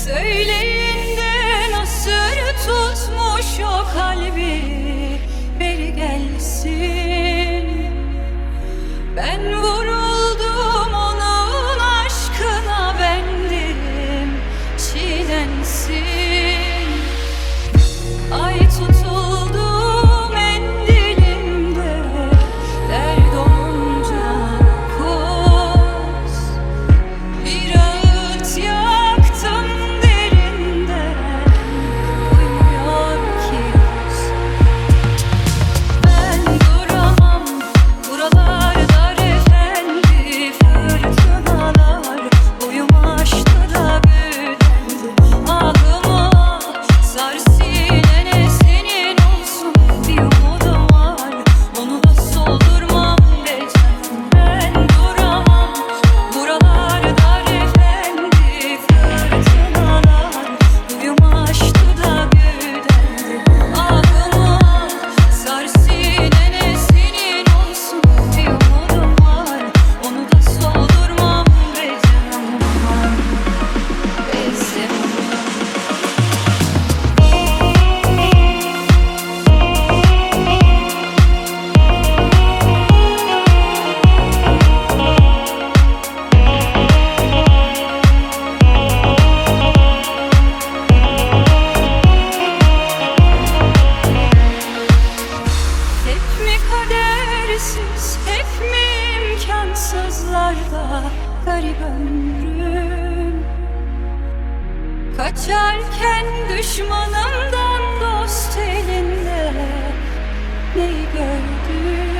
Söyleyin de nasır tutmuş o kalbi, beri gelsin. Ben vuruldum onun aşkına, bendim çiğnensin. Ay tutuldu mendilimde, dert olunca koz. Bir ağıt yaktım derinden, uymuyor ki göz. Ben duramam buralarda efendi, fırtınalar boyumu aştı da büyüdendi. Ağıma sar sinene, senin olsun bir umudum var, onu da soldurmam be canım. Ben duramam buralarda efendi, fırtınalar boyumu aştı da büyüdendi. Ağıma sar sinene, senin olsun bir umudum var, onu da soldurmam be canım. Bezdim. Hep mi kadersiz, hep mi imkansızlarda garip ömrüm? Kaçarken düşmanımdan dost elinde neyi gördüm?